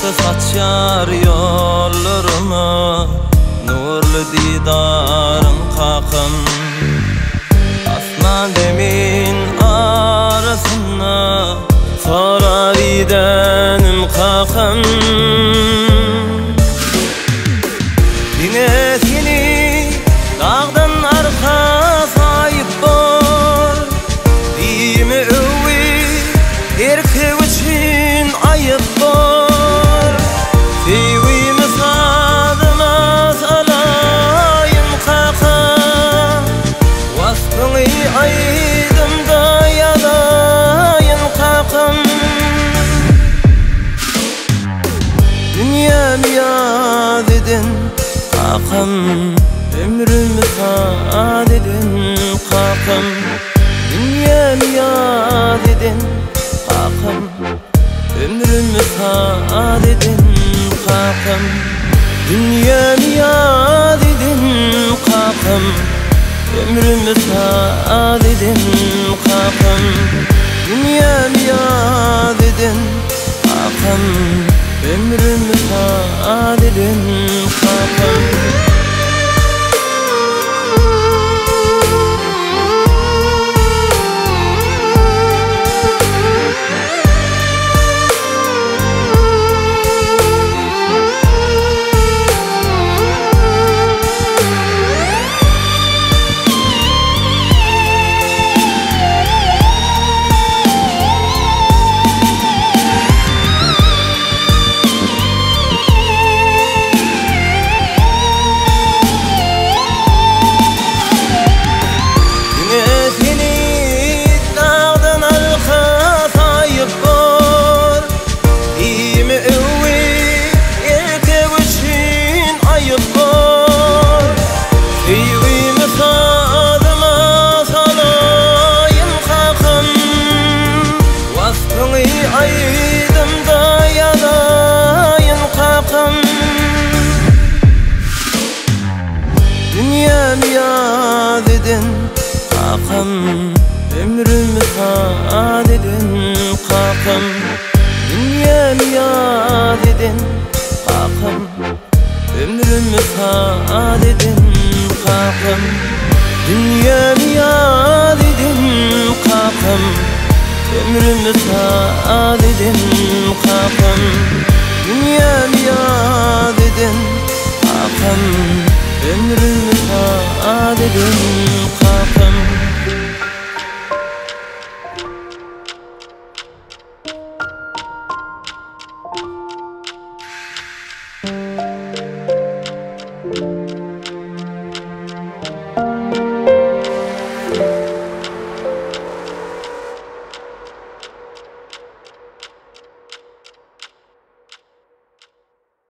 saçar yollarıma, nurlu didarın kakım. Asman demin arasına sorar idenim kakım. Yine seni dağdan arka sahip bor, diyme övi erkek için ayıp bor. Sevimi sadıma salayım kaka, vasfını aydım da yalayın kakam. Dünyam yad edin kakam, ömrümü saat edin kakam. Dünyam yad edin kakam, ömrümü saat edin kakam. Dünyam yad edin kakam, ömrümü saat edin kakam. Dünyam yad edin kakam, ömrümü saat edin kakam. Aydım da yalayın kakam. Dünyam yad edin kakam, ömrümü saat edin kakam. Dünyam yad edin kakam, ömrümü saat edin kakam. Dünyam yad edin kakam, ömrümü saat edin kakam. Dünyam yad edin kakam, ömrümü saat edin kakam.